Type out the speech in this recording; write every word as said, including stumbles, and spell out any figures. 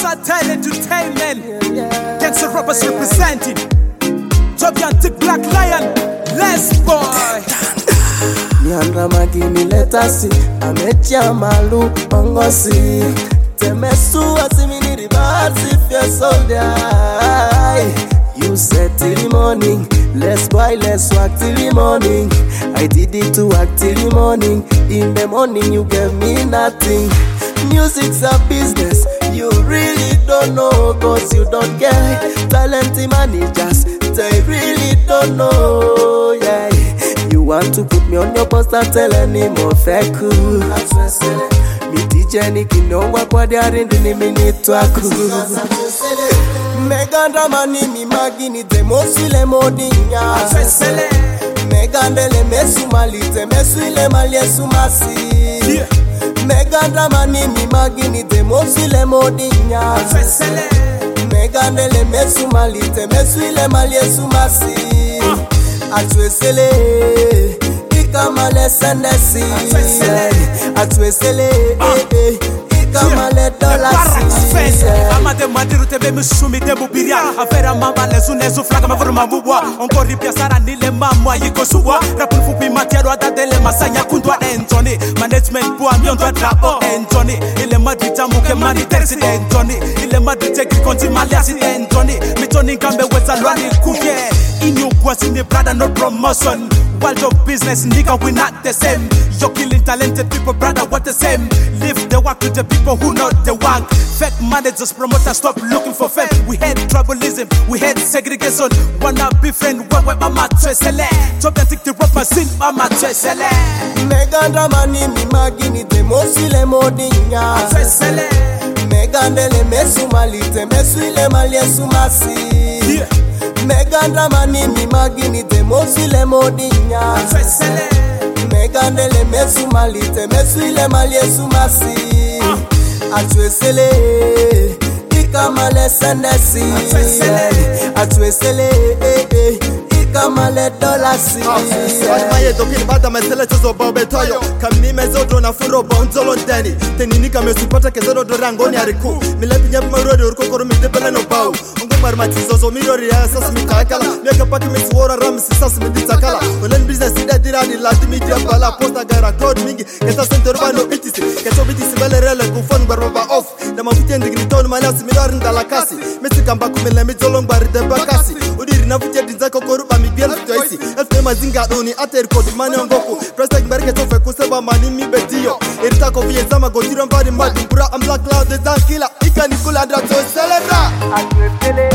Versatile Entertainment. Thanks to rappers representing. Gigantic Black Lion. Let's boy. Nyanda magini letasi ametia malu ongosi temesu asimini ribasi if you're soldier. You said till the morning, let's boy, let's work till the morning. I did it to work till the morning. In the morning you gave me nothing. Music's a business, you really don't know, cause you don't get talented managers, they really don't know, yeah. You want to put me on your poster, tell any more fake. Mi D J ni kinongwa kwa diari ndini minitwa ku. Meganda mani mi magini te mosile modinya. Megandele mesu malite mesu ile maliesu masi. Meganda mani mi magini te mosile modinya. Megandele mesu malite mesu ile maliesu masi. Atwesele ikamale sendesi Atwesele ikamale dolasi Amade madiru tebe mishumi debu biria Afera mamba lezu nezu flaga mavuru mambubwa Onkori pia sara nile mamwa yiko suwa Rapul fupi matiaro adadele masanya kundwa Enjoni management buwa miondwa drapo Enjoni ile madrita muke mani tersi Enjoni ile madrita grikonti maliasi Enjoni mitoni ngambe weza lwani kuye Inyo was in the brother, no promotion. World of business, nigga, we not the same. You're killing talented people, brother, what the same. Leave the work to the people who know the work. Fake managers, promoters, stop looking for fame. We hate tribalism, we hate segregation. Wanna be friend, what what mama twesele. Top and take the rapper, sing mama twesele. Meganda mani mi magini te mosile modinya. Twesele. Megandele mesu malite mesu ile maliesu masi. Meganda mani mi magini te mosile modinya. Twesele. Megandele mesu malite mesu ile maliesu masi. Atwesele ikamale sendesi. Atwesele ikamale dolasi. Maye dokili bada mesele chozo bobe toyo Kamni mezodo na furo bonzolo ndeni Tenini kame supata kezero do rangoni ariku Milepi nyebu marodi urko koro midebele no bau Ongo marmati zozo mirori ya sas mikakala Miaka paki misuora ramsi sas miditakala Olen business ida dirani lati media bala Posta gara crowd mingi Keta center urbano bitisi Keto bitisi bele rele kufon barbaba off Dama futi endigni tonu manasi midori ndala kasi Mesi kamba kumele mijolong bari deba kasi Udiri na futi edinzako koruba mibiel fitoisi Elfe mazinga doni ate rikodi mani ongoku Presta kimberike tofe kuseba mani mi betiyo Irita kofi yezama gotiro mbari madi Mbura I'm black cloud the killer Ika nikula dra to celebra Atwesele